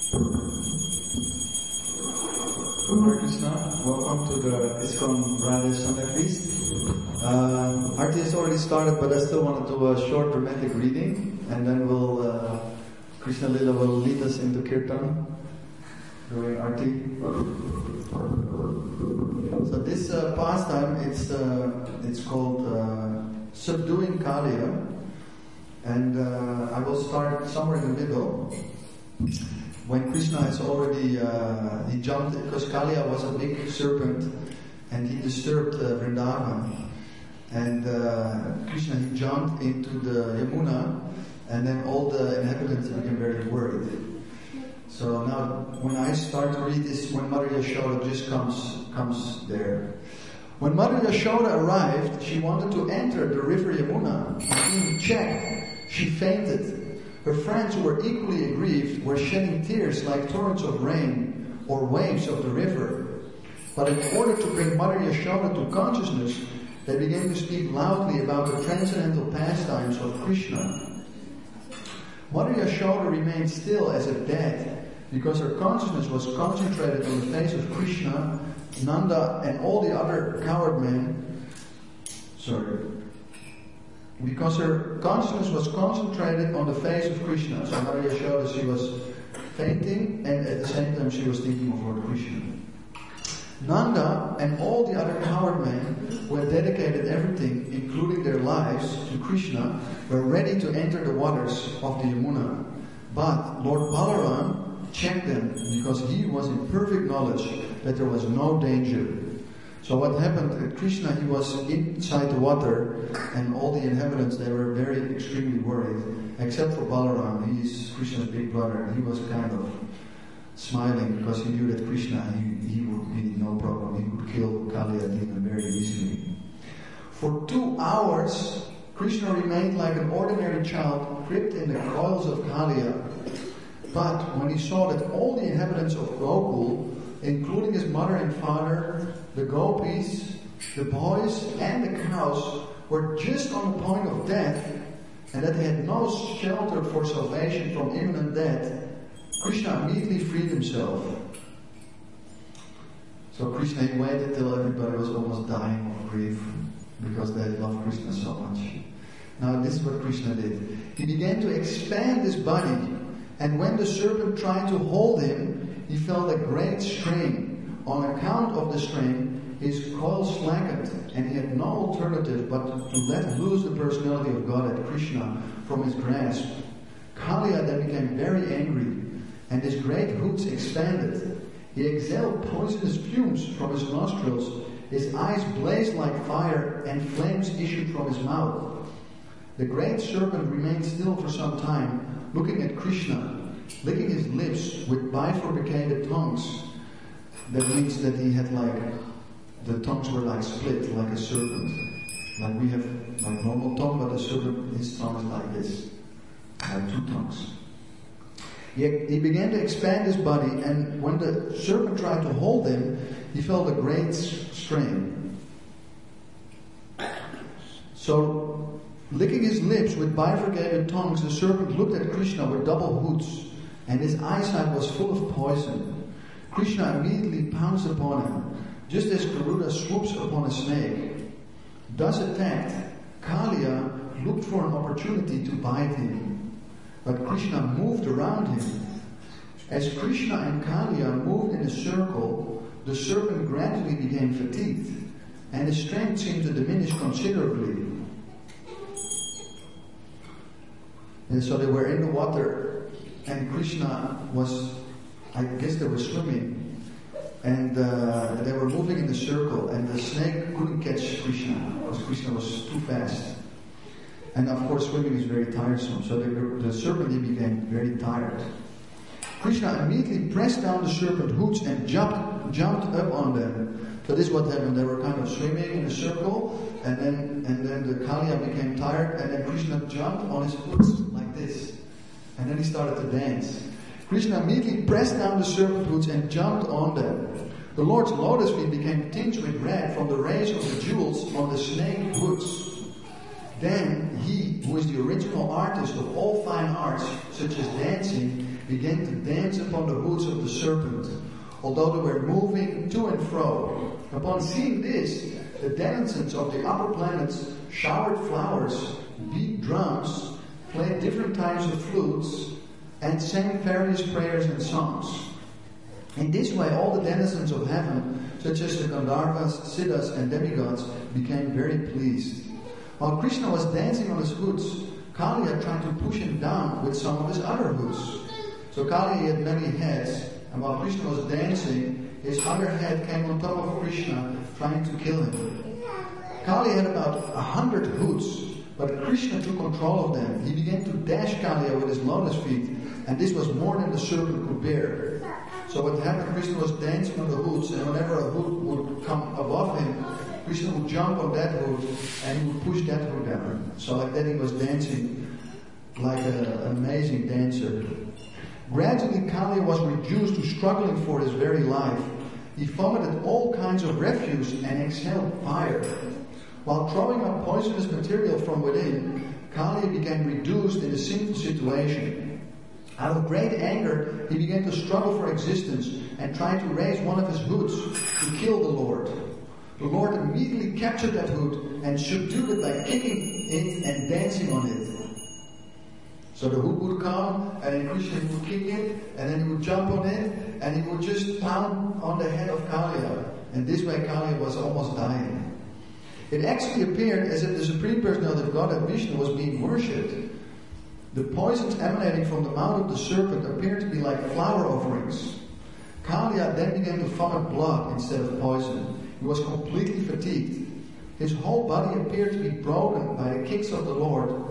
Hare Krishna, welcome to the ISKCON Radha Sunday Feast. Arti has already started, but I still want to do a short dramatic reading, and then Krishna Lila will lead us into Kirtan during Arti. So this pastime, it's called Subduing Kaliya, and I will start somewhere in the middle. When Krishna is already, he jumped, because Kaliya was a big serpent, and he disturbed Vrindavan. And Krishna, he jumped into the Yamuna, and then all the inhabitants became very worried. So now, when I start to read this, when Mother Yashoda just comes there. When Mother Yashoda arrived, she wanted to enter the river Yamuna. In check, she fainted. Her friends who were equally aggrieved were shedding tears like torrents of rain or waves of the river. But in order to bring Mother Yashoda to consciousness, they began to speak loudly about the transcendental pastimes of Krishna. Mother Yashoda remained still as if dead, because her consciousness was concentrated on the face of Krishna, Nanda, and all the other coward men. Because her consciousness was concentrated on the face of Krishna. So Mother Yashoda, she was fainting, and at the same time she was thinking of Lord Krishna. Nanda and all the other coward men who had dedicated everything, including their lives, to Krishna, were ready to enter the waters of the Yamuna. But Lord Balaram checked them, because he was in perfect knowledge that there was no danger. So what happened, Krishna, he was inside the water, and all the inhabitants, they were very extremely worried, except for Balaram. He's Krishna's big brother, and he was kind of smiling, because he knew that Krishna, he would be no problem. He could kill Kaliya demon very easily. For 2 hours, Krishna remained like an ordinary child, gripped in the coils of Kaliya. But when he saw that all the inhabitants of Gokul, including his mother and father, the gopis, the boys, and the cows, were just on the point of death, and that they had no shelter for salvation from imminent death, Krishna immediately freed himself. So Krishna, he waited till everybody was almost dying of grief, because they loved Krishna so much. Now this is what Krishna did. He began to expand his body, and when the serpent tried to hold him, he felt a great strain. On account of the strain, his coils slackened, and he had no alternative but to let loose the personality of Godhead, Krishna, from his grasp. Kaliya then became very angry, and his great hoods expanded. He exhaled poisonous fumes from his nostrils. His eyes blazed like fire, and flames issued from his mouth. The great serpent remained still for some time, looking at Krishna, licking his lips with bifurcated tongues. That means that he had the tongues were split like a serpent. Like we have normal tongue, but the serpent, his tongue is like this. Like 2 tongues. He began to expand his body, and when the serpent tried to hold him, he felt a great strain. So, licking his lips with bifurcated tongues, the serpent looked at Krishna with double hoods, and his eyesight was full of poison. Krishna immediately pounced upon him, just as Garuda swoops upon a snake. Thus attacked, Kaliya looked for an opportunity to bite him, but Krishna moved around him. As Krishna and Kaliya moved in a circle, the serpent gradually became fatigued, and his strength seemed to diminish considerably. And so they were in the water, and Krishna was, I guess they were swimming, and they were moving in the circle, and the snake couldn't catch Krishna, because Krishna was too fast. And of course swimming is very tiresome, so the serpent, he became very tired. Krishna immediately pressed down the serpent hoods and jumped up on them. So this is what happened. They were kind of swimming in a circle, and then the Kaliya became tired, and then Krishna jumped on his hoods like this. And then he started to dance. Krishna immediately pressed down the serpent hoods and jumped on them. The Lord's lotus feet became tinged with red from the rays of the jewels on the snake hoods. Then he, who is the original artist of all fine arts, such as dancing, began to dance upon the hoods of the serpent, although they were moving to and fro. Upon seeing this, the denizens of the upper planets showered flowers, beat drums, played different types of flutes, and sang various prayers and songs. In this way, all the denizens of heaven, such as the Gandharvas, Siddhas, and demigods, became very pleased. While Krishna was dancing on his hoods, Kaliya tried to push him down with some of his other hoods. So Kaliya had many heads, and while Krishna was dancing, his other head came on top of Krishna, trying to kill him. Kaliya had about 100 hoods, but Krishna took control of them. He began to dash Kaliya with his lotus feet, and this was more than the serpent could bear. So what happened, Krishna was dancing on the hoods, and whenever a hood would come above him, Krishna would jump on that hood, and he would push that hood down. So like that he was dancing like an amazing dancer. Gradually, Kaliya was reduced to struggling for his very life. He vomited all kinds of refuse and exhaled fire. While throwing up poisonous material from within, Kaliya became reduced in a sinful situation. Out of great anger, he began to struggle for existence and tried to raise one of his hoods to kill the Lord. The Lord immediately captured that hood and subdued it by kicking it and dancing on it. So the hood would come, and then Krishna would kick it, and then he would jump on it, and he would just pound on the head of Kaliya. And this way Kaliya was almost dying. It actually appeared as if the Supreme Personality of Godhead Vishnu was being worshipped. The poisons emanating from the mouth of the serpent appeared to be like flower offerings. Kaliya then began to vomit blood instead of poison. He was completely fatigued. His whole body appeared to be broken by the kicks of the Lord.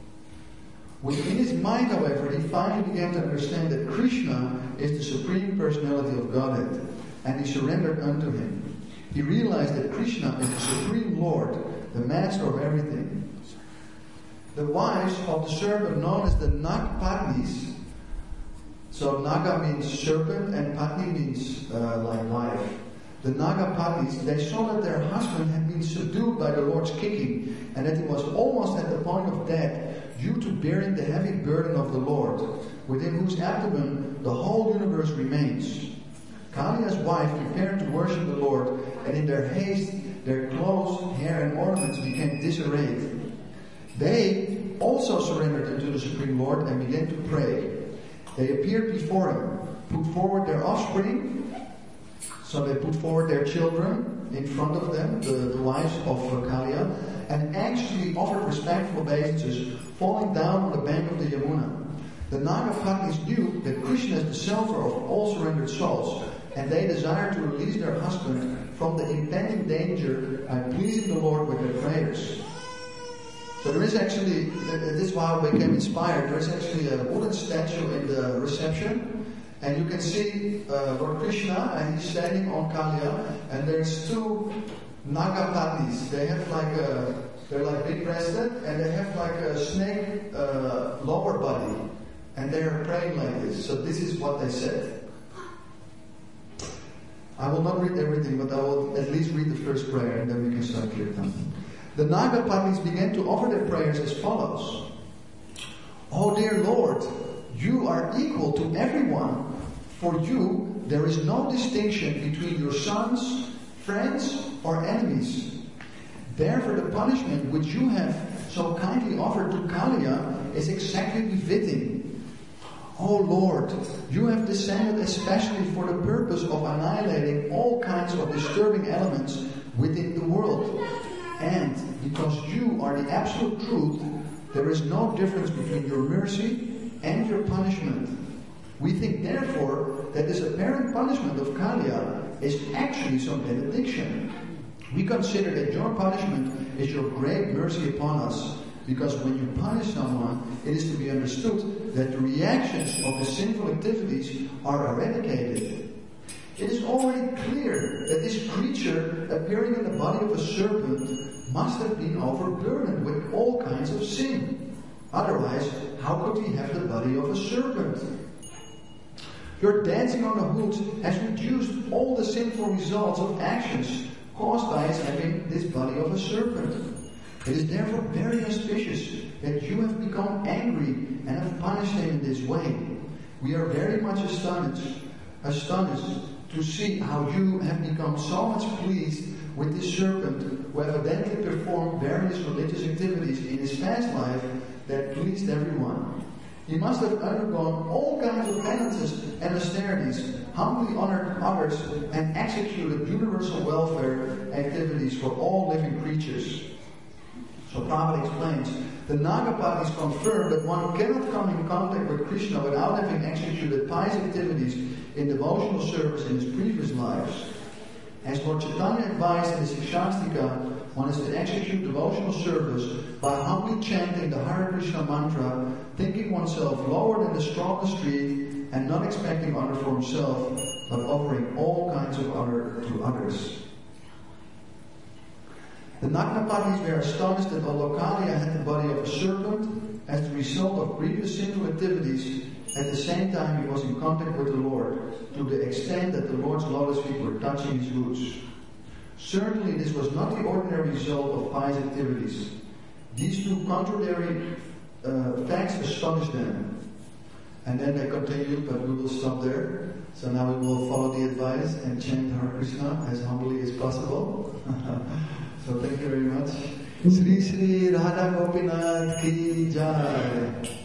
Within his mind, however, he finally began to understand that Krishna is the Supreme Personality of Godhead, and he surrendered unto him. He realized that Krishna is the Supreme Lord, the Master of everything. The wives of the serpent, known as the Nagpatnis, so Naga means serpent and Patni means like wife. The Nagapatnis, they saw that their husband had been subdued by the Lord's kicking, and that he was almost at the point of death due to bearing the heavy burden of the Lord, within whose abdomen the whole universe remains. Kaliya's wife prepared to worship the Lord, and in their haste, their clothes, hair, and ornaments became disarrayed. They also surrendered unto the Supreme Lord and began to pray. They appeared before him, put forward their offspring. So they put forward their children in front of them, the wives of Kaliya, and anxiously offered respectful obeisances, falling down on the bank of the Yamuna. The Nagapatnis knew that Krishna is the Selfer of all surrendered souls, and they desired to release their husband from the impending danger by pleasing the Lord with their prayers. So there is actually, this is how I became inspired, there is actually a wooden statue in the reception, and you can see Lord Krishna, and he's standing on Kaliya, and there's two Nagapatnis. They have they're like big-breasted, and they have like a snake lower body, and they're praying like this. So this is what they said. I will not read everything, but I will at least read the first prayer, and then we can start Kirtan. The Nagapatnis began to offer their prayers as follows. Oh dear Lord, you are equal to everyone. For you, there is no distinction between your sons, friends, or enemies. Therefore, the punishment which you have so kindly offered to Kaliya is exactly befitting. O Lord, you have descended especially for the purpose of annihilating all kinds of disturbing elements within the world. And because you are the absolute truth, there is no difference between your mercy and your punishment. We think, therefore, that this apparent punishment of Kaliya is actually some benediction. We consider that your punishment is your great mercy upon us, because when you punish someone, it is to be understood that the reactions of the sinful activities are eradicated. It is already clear that this creature appearing in the body of a serpent must have been overburdened with all kinds of sin. Otherwise, how could he have the body of a serpent? Your dancing on the hoods has reduced all the sinful results of actions caused by his having this body of a serpent. It is therefore very auspicious that you have become angry and have punished him in this way. We are very much astonished to see how you have become so much pleased with this serpent who evidently performed various religious activities in his past life that pleased everyone. He must have undergone all kinds of penances and austerities, humbly honored others, and executed universal welfare activities for all living creatures. So Prabhupada explains, the Nagapatis confirm that one cannot come in contact with Krishna without having executed pious activities in devotional service in his previous lives. As Lord Chaitanya advised in the Sikshastika, one is to execute devotional service by humbly chanting the Hare Krishna mantra, thinking oneself lower than the strongest tree, and not expecting honor for himself, but offering all kinds of honor to others. The Nagnapatis were astonished that although Kaliya had the body of a serpent, as the result of previous sinful activities, at the same time he was in contact with the Lord, to the extent that the Lord's lotus feet were touching his roots. Certainly this was not the ordinary result of pious activities. These two contradictory facts astonished them. And then they continued, but we will stop there. So now we will follow the advice and chant Hare Krishna as humbly as possible. So thank you very much. Sri Sri Radha Gopinath Ki Jai.